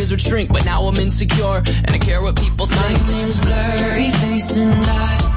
fears would shrink, but now I'm insecure, and I care what people think. My name's blurry face and I